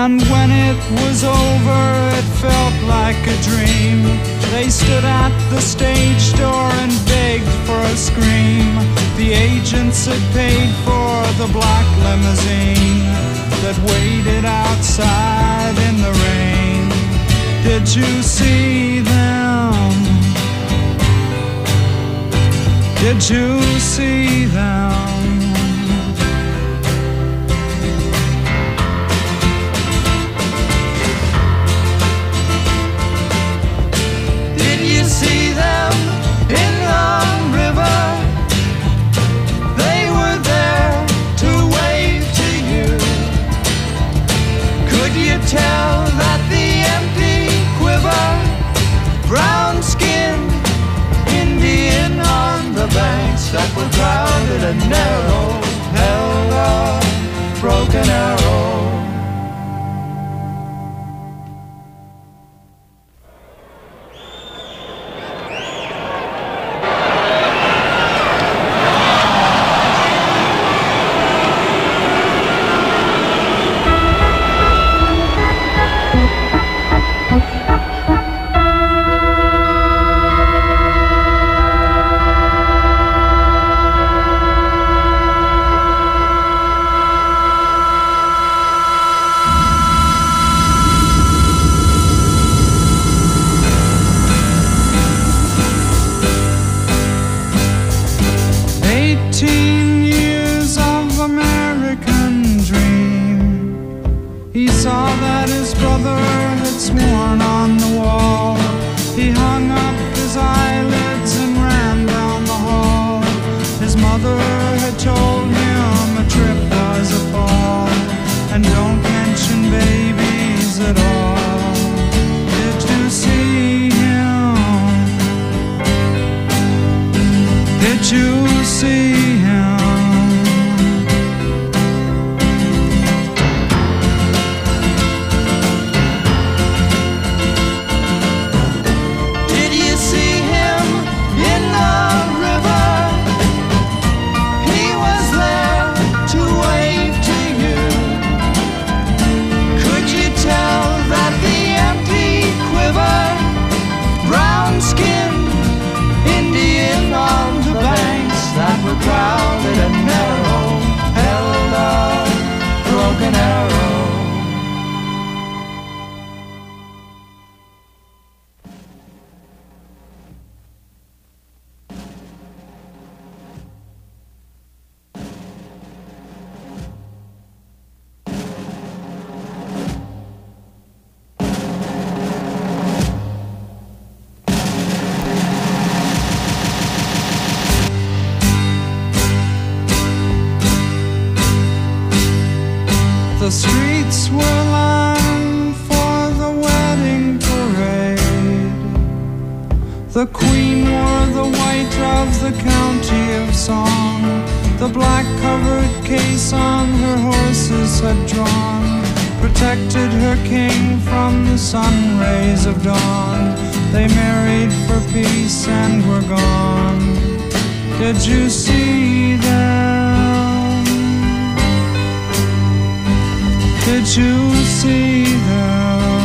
And when it was over, it felt like a dream. They stood at the stage door and begged for a scream. The agents had paid for the black limousine that waited outside in the rain. Did you see them? Did you see them? See them in the river. They were there to wave to you. Could you tell that the empty quiver, brown-skinned Indian on the banks that were crowded and narrow held a broken arrow? The streets were lined for the wedding parade. The queen wore the white of the county of song. The black-covered case on her horses had drawn protected her king from the sun rays of dawn. They married for peace and were gone. Did you see them? Did you see them?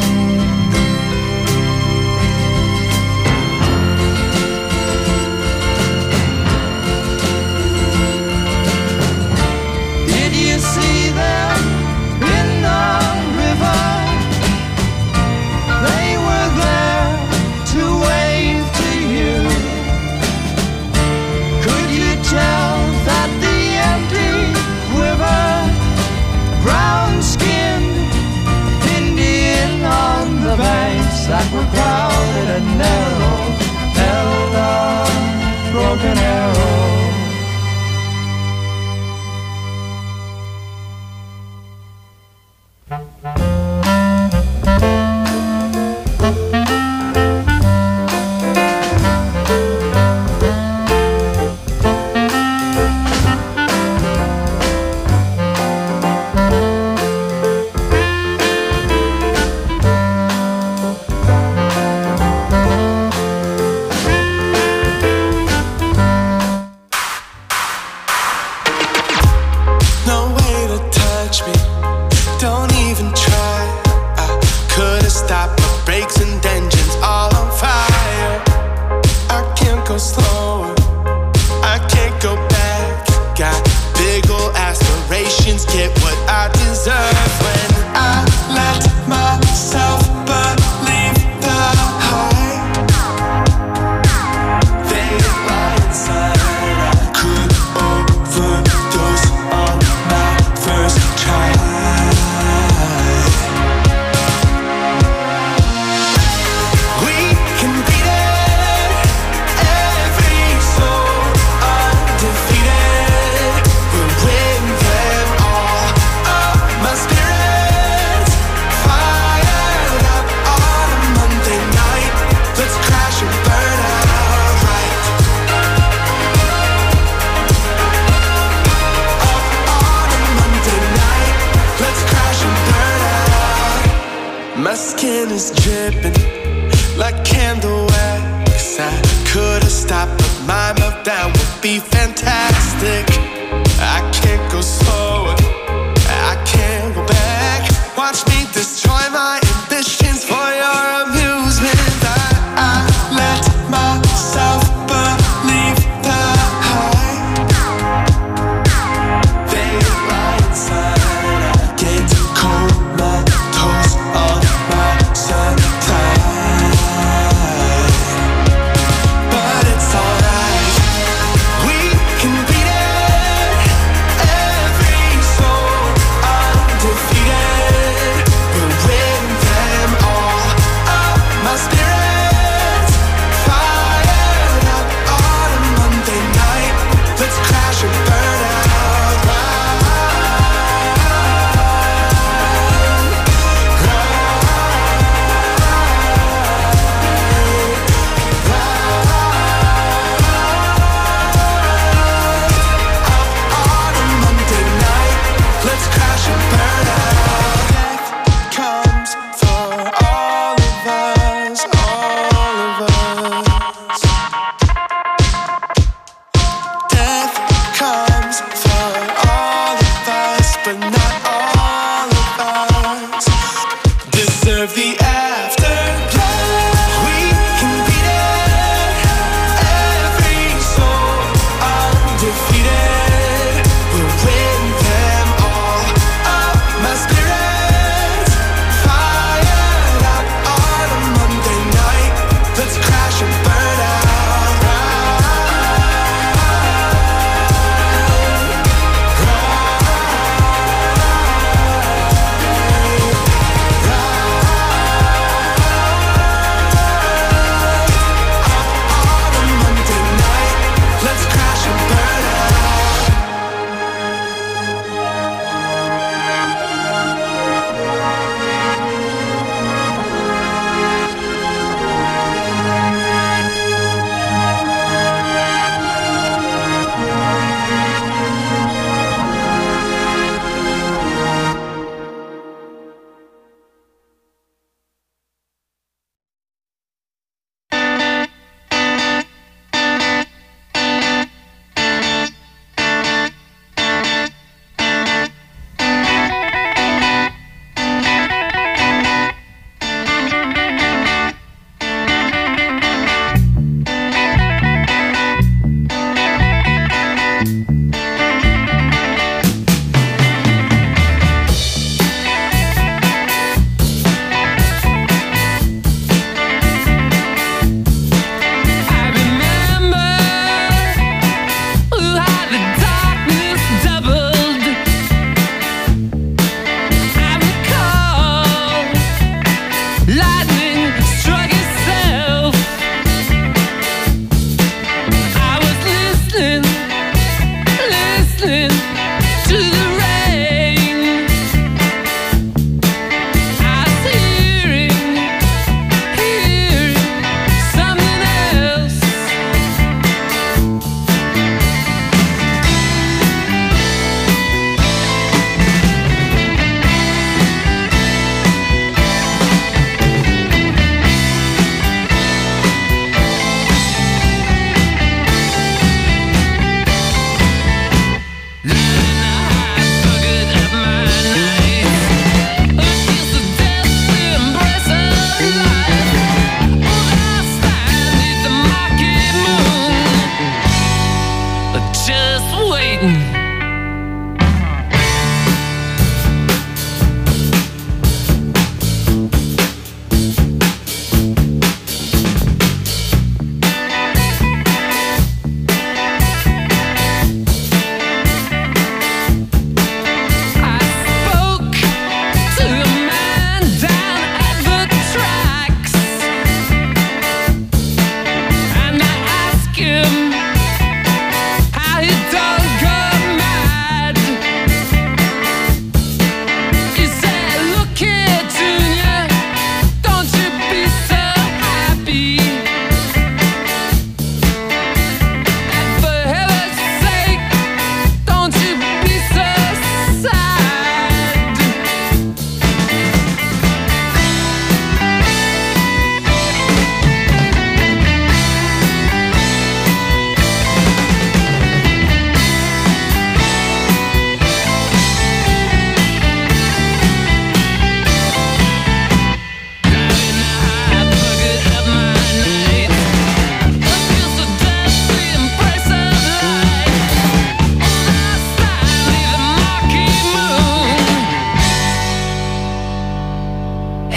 Did you see them in the river? They were there to wave to you. Could you tell that the empty quiver, brown-skinned Indian on the banks that were crowded and narrow held a broken arrow? No way to touch me, don't even try. Bigger aspirations get what I deserve when I let myself believe the high. They lie inside. I could overdose on my first try. We can beat it, every soul undefeated. We'll win them all. Oh, my spirit's fired up on a Monday night. Let's crash and burn out right. Up on a Monday night. Let's crash and burn out. My skin is dripping like candle wax. I could've stopped, but my meltdown would be fantastic. I can't go slower, I can't go back. Watch me destroy my ambitions for your amusement. I let myself believe the high. They lie inside. I get comatose on my supply. But it's alright. We can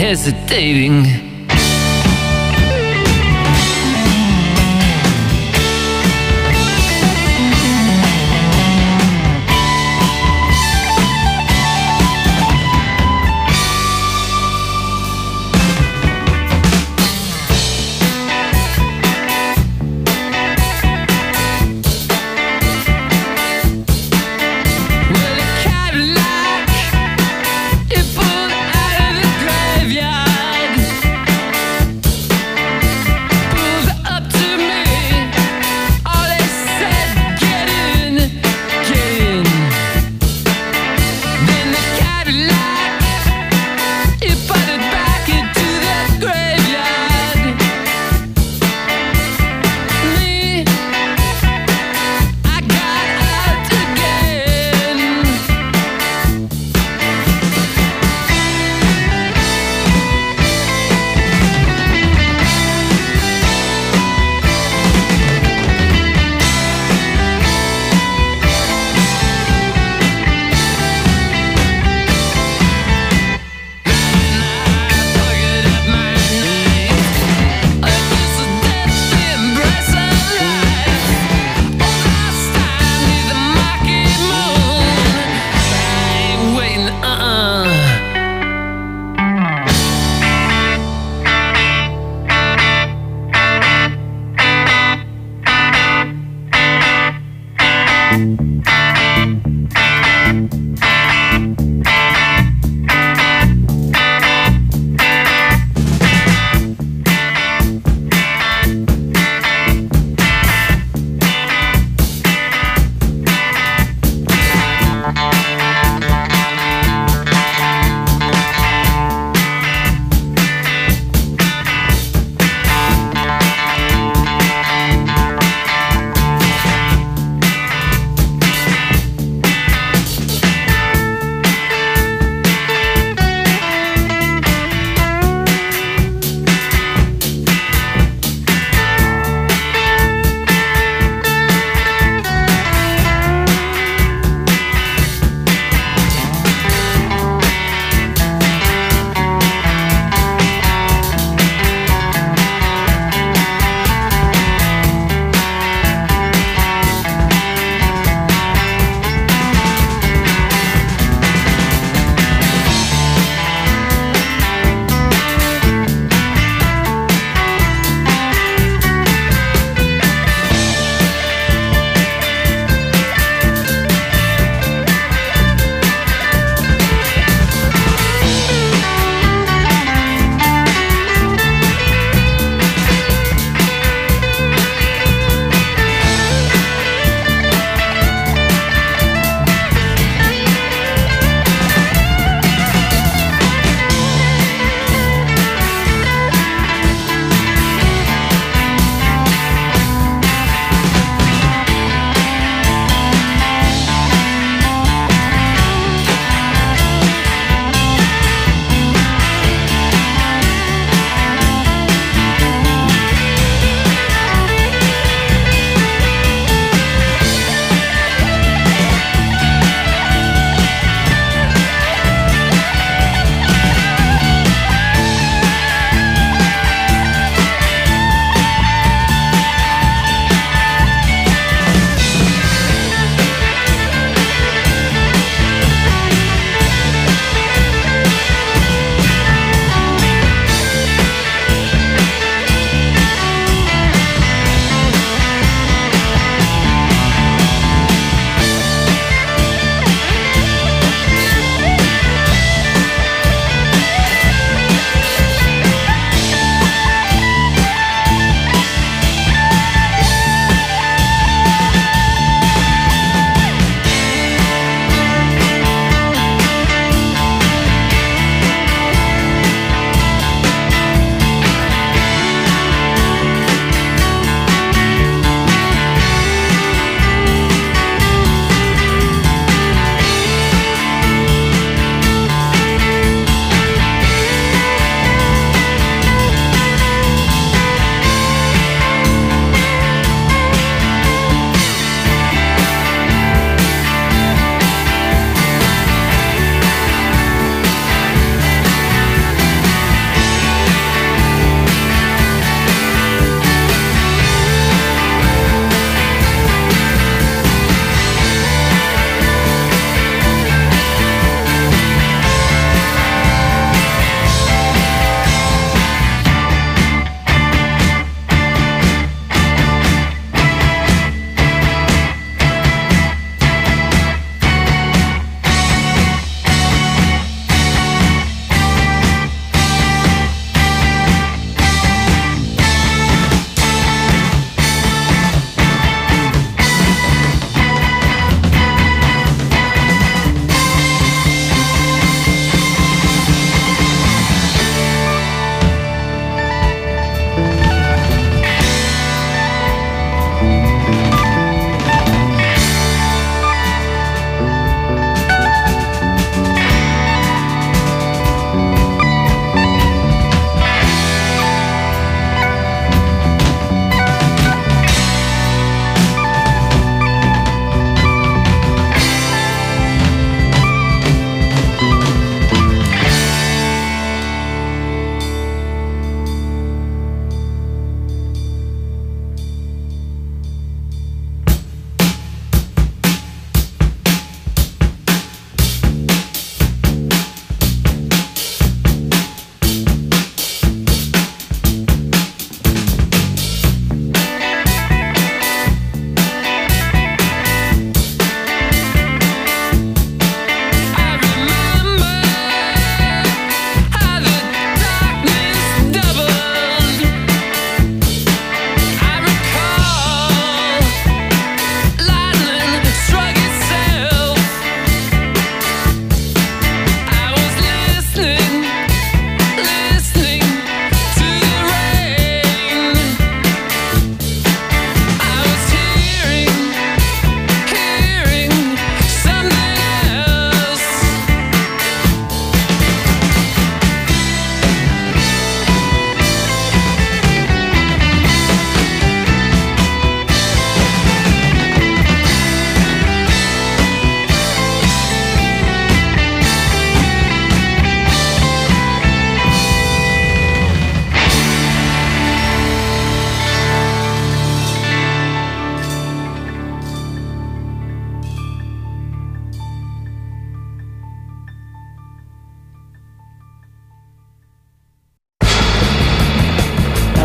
hesitating.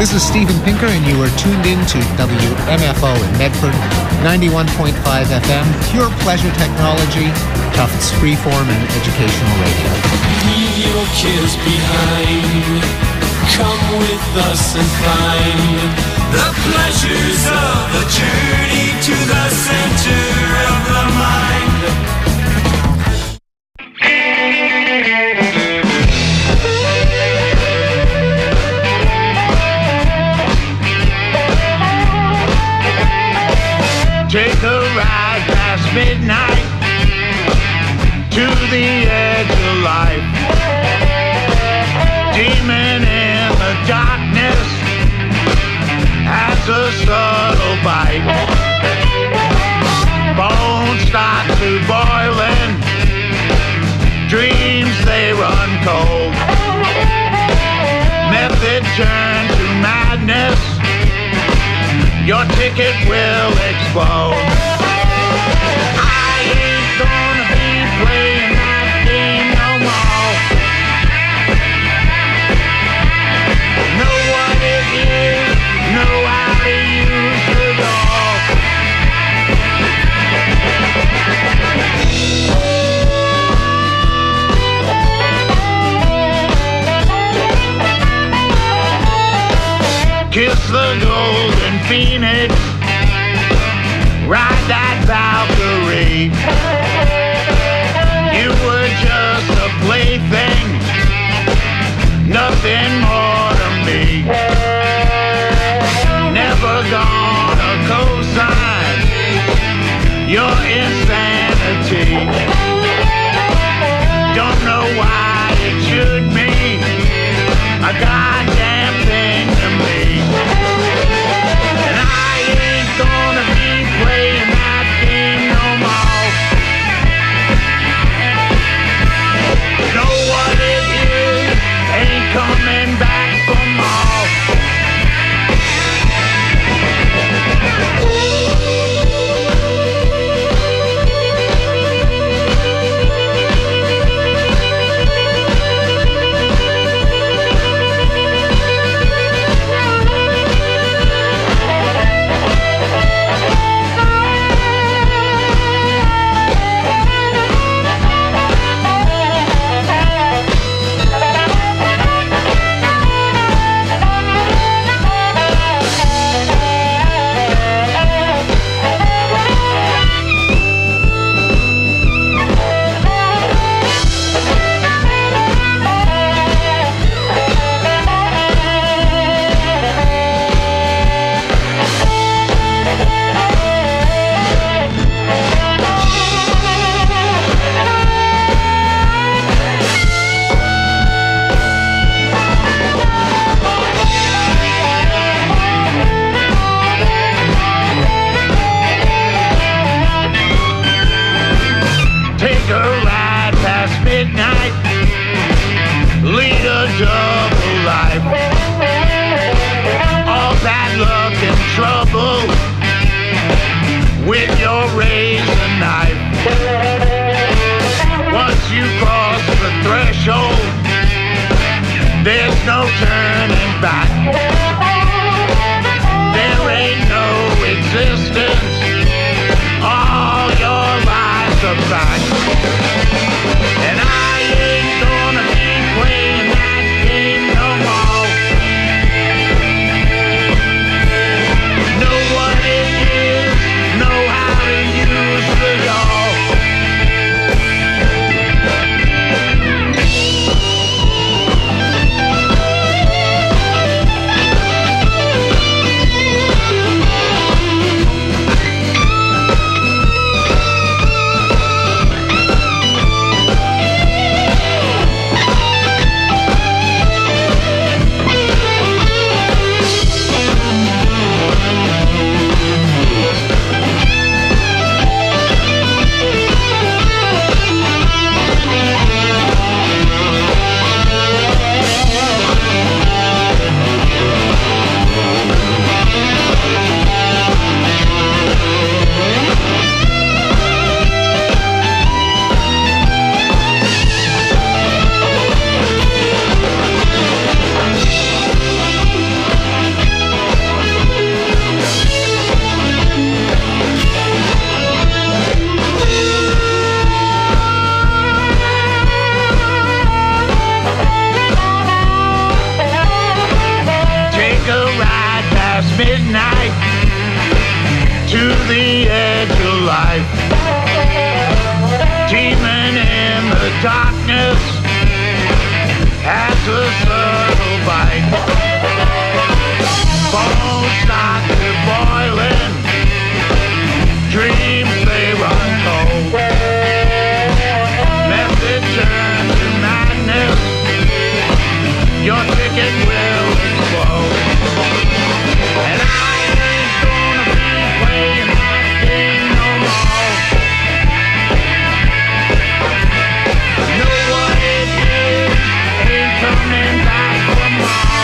This is Steven Pinker, and you are tuned in to WMFO in Medford, 91.5 FM, pure pleasure technology, Tufts freeform and educational radio. Leave your cares behind. Come with us and find the pleasures of a journey to the center of the mind. Take a ride past midnight to the edge of life. Demon in the darkness has a subtle bite. Bones start to boiling, dreams they run cold. Method turn to madness, your ticket will explode. I ain't gonna be playing that game no more. Know what it is, know how to use it all. Kiss the golden phoenix, ride that Valkyrie. You were just a plaything, nothing more to me. Never gonna co-sign your insanity. Don't know why it should mean a goddamn thing to me. And I ain't gonna be playing that game no more. Know what it is, ain't coming back for more. Trouble with your razor knife. Once you cross the threshold, there's no turning back. There ain't no existence, all your lies are back. And I ain't gonna be playing that game no more. Know what it is, know how to use it all. the edge of life, teeming in the darkness as a subtle bite. Bones start to boiling, dreams they run cold. Method turns to madness, your ticket will explode. And I ain't gonna be playing that game no more. Know what it is, ain't coming back for more.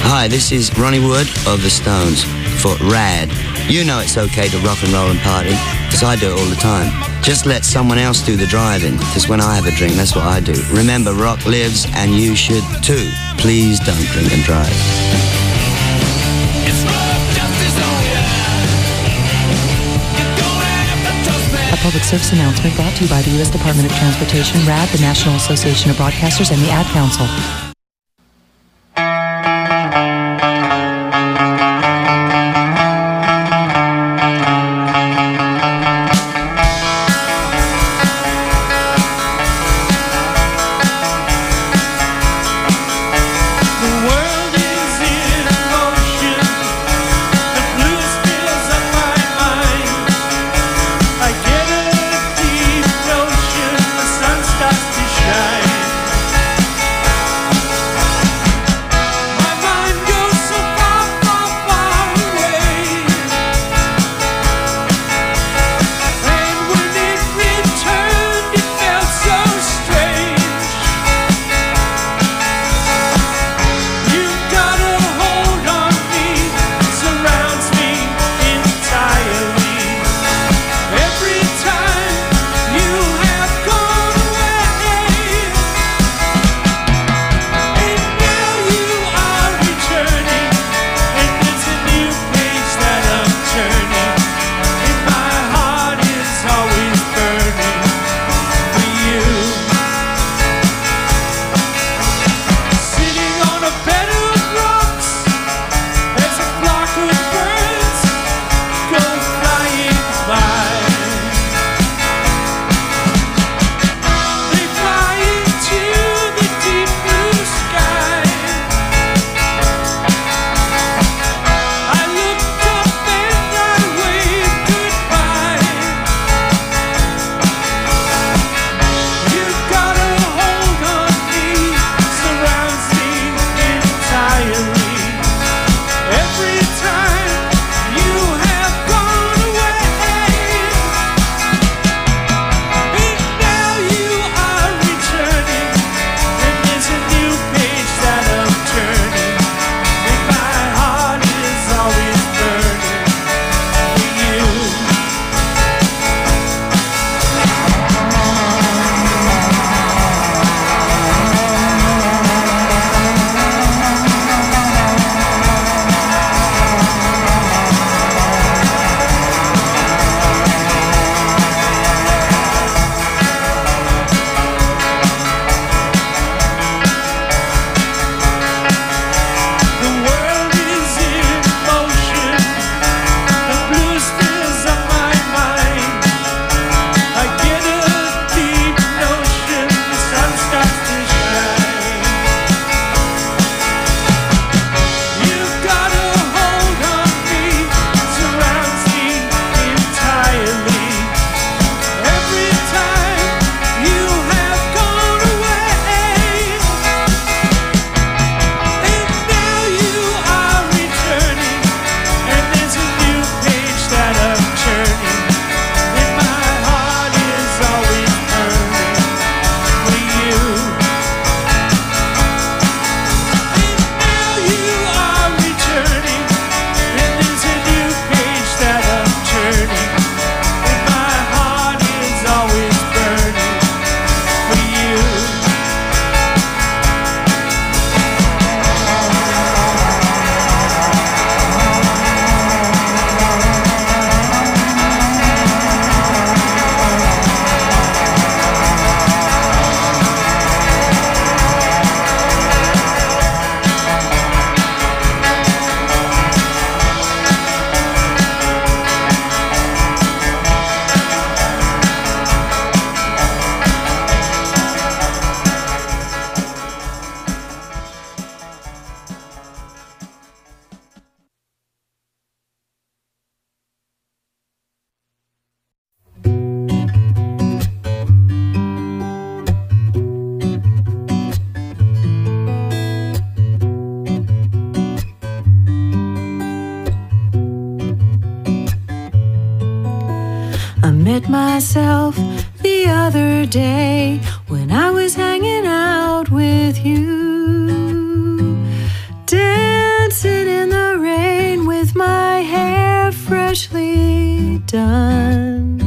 Hi, this is Ronnie Wood of The Stones for Rad. You know it's okay to rock and roll and party, because I do it all the time. Just let someone else do the driving, because when I have a drink, that's what I do. Remember, rock lives, and you should too. Please don't drink and drive. A public service announcement brought to you by the U.S. Department of Transportation, RAD, the National Association of Broadcasters, and the Ad Council. met myself the other day when I was hanging out with you, dancing done.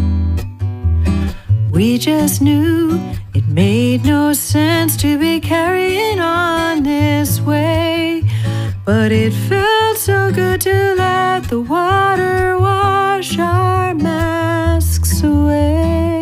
We just knew it made no sense to be carrying on this way, but it felt so good to let the water wash our masks away.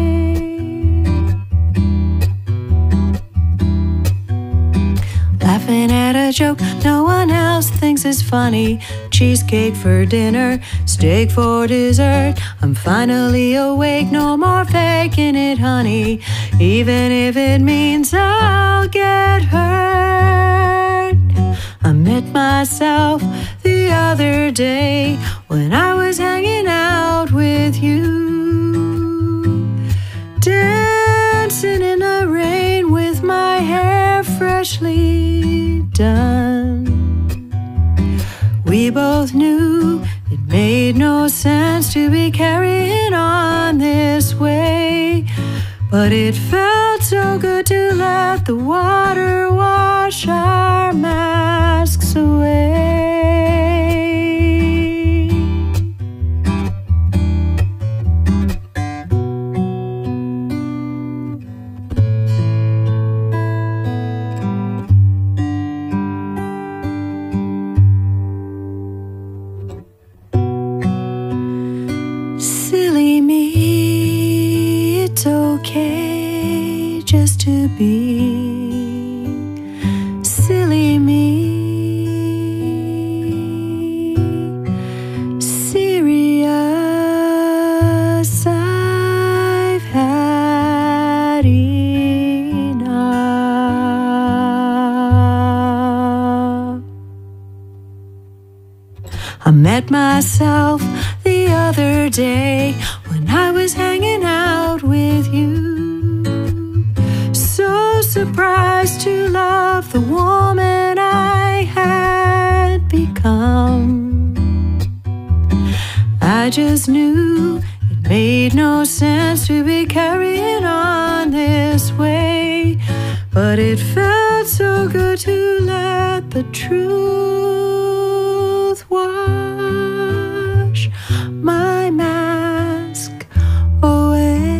Laughing at a joke no one else thinks is funny. Cheesecake for dinner, steak for dessert. I'm finally awake, no more faking it, honey, even if it means I'll get hurt. I met myself the other day when I was hanging out with you, dancing in the rain with my hair freshly done. We both knew it made no sense to be carrying on this way, but it felt so good to let the water wash our masks away. Silly me, it's okay just to be silly me. Serious, I've had enough. I met myself the other day when I was hanging out with you, so surprised to love the woman I had become. I just knew it made no sense to be carrying on this way, but it felt so good to let the truth wash my mask away.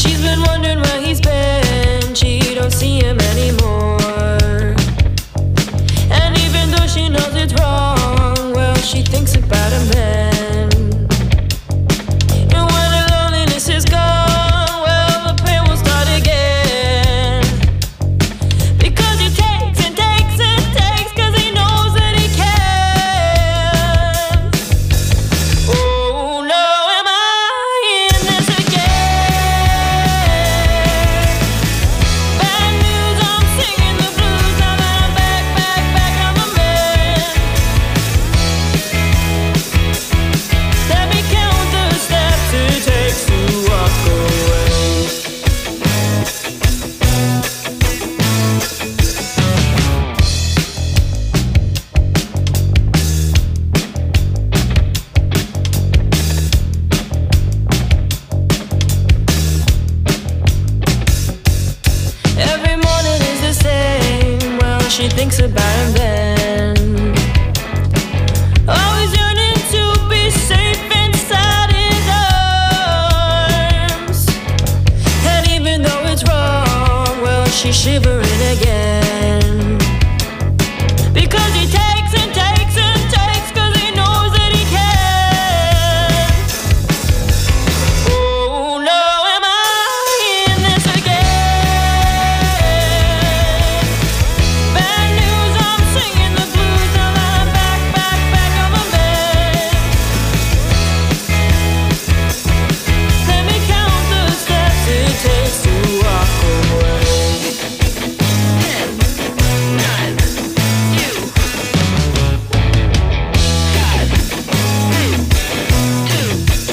She's been wondering where he's been. She don't see him anymore. And even though she knows it's wrong, well, she thinks about him then. And when the loneliness is gone, well, the pain will start again. Because he takes and takes and takes, 'cause he knows that he can. Oh no, am I in this again? Bad news, I'm singing the blues now that I'm back on the mend. Let me count the steps it takes to walk away. Every morning is the same. Well, she thinks about him then. Always yearning to be safe inside his arms. And even though it's wrong, well, she's shivering again. Because he takes and takes and takes, 'cause he knows that he can. Oh no, am I in this again? Bad news, I'm singing the blues now that I'm back on the mend. Let me count the steps it takes to walk away. 10, 9, you. God. 2.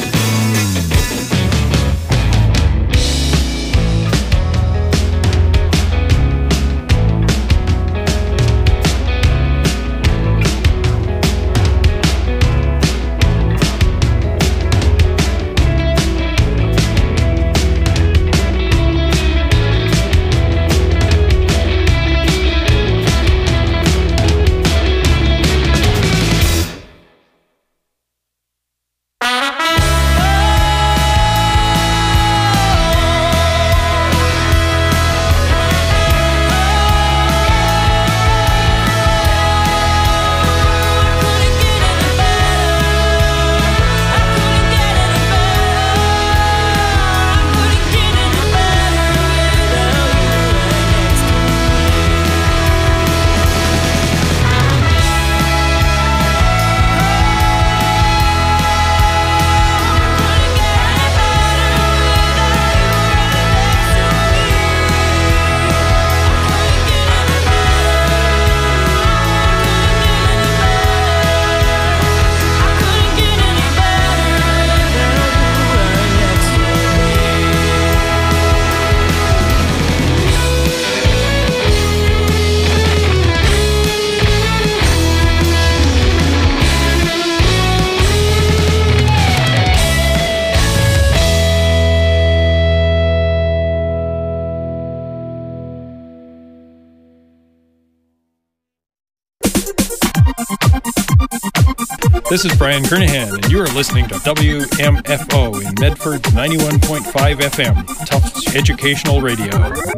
This is Brian Kernahan, and you are listening to WMFO in Medford's 91.5 FM, Tufts Educational Radio.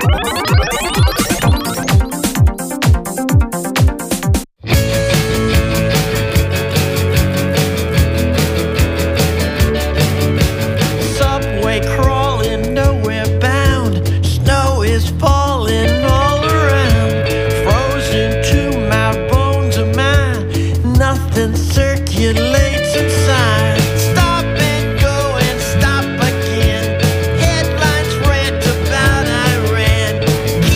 Subway crawling, nowhere bound. Snow is falling all around. Frozen to my bones of mine. Nothing circulates inside. Stop and go and stop again. Headlines rant about Iran.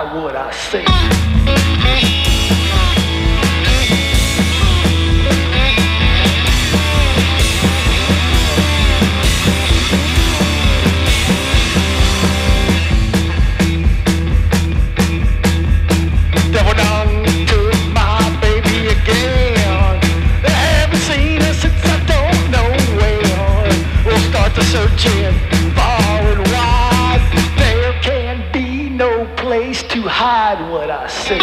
hide what I say. Devil done took my baby again. I haven't seen her since I don't know when. We'll start the searching far and wide. There can be no place to hide what I say.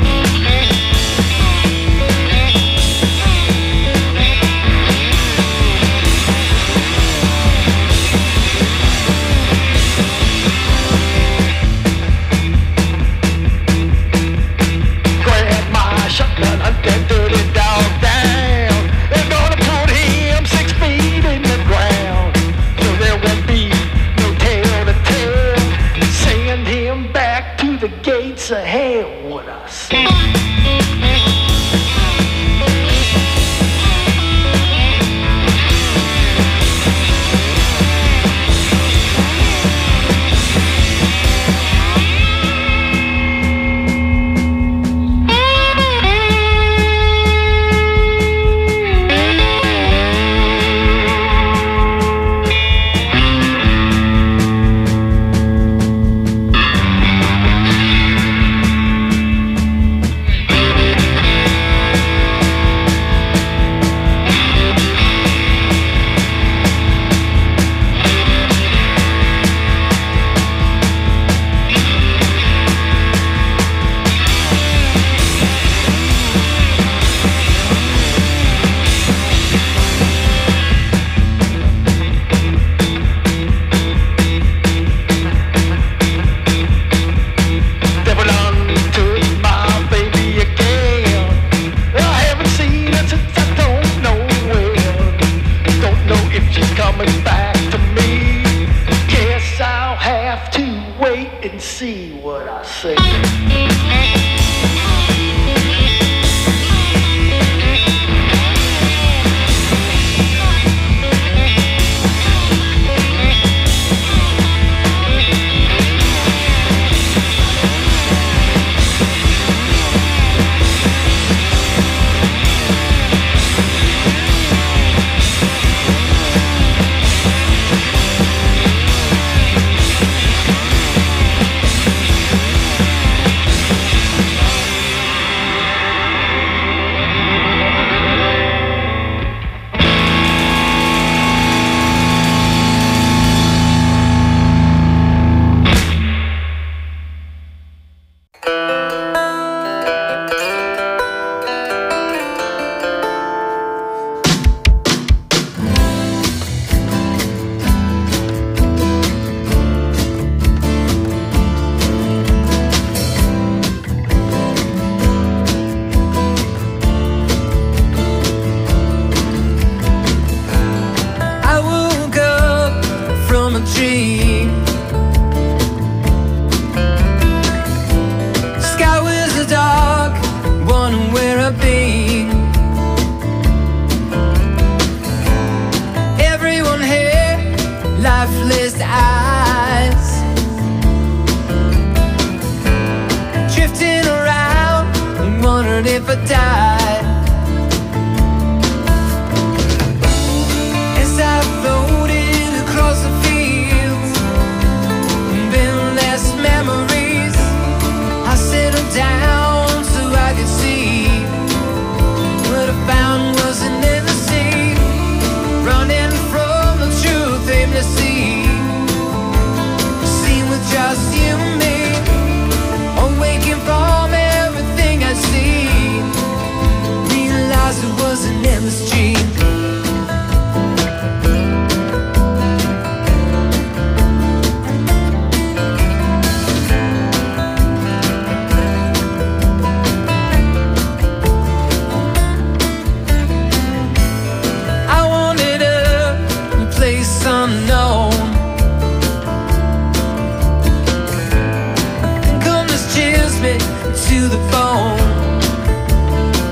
Shotgun, hunt that dirty dog down. They're gonna put him 6 feet in the ground, so there won't be no tale to tell. Send him back to the gates of hell, what I say.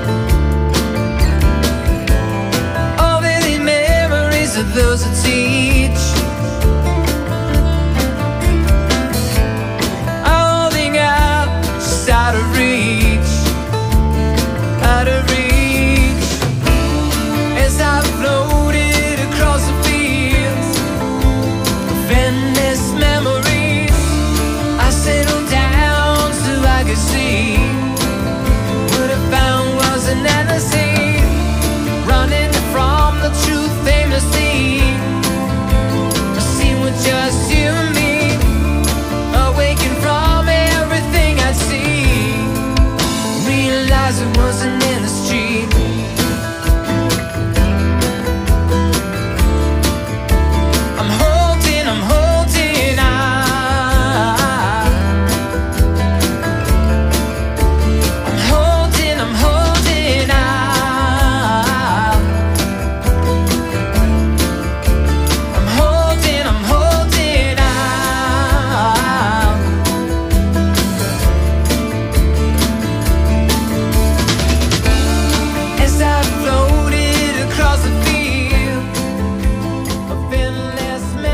those that see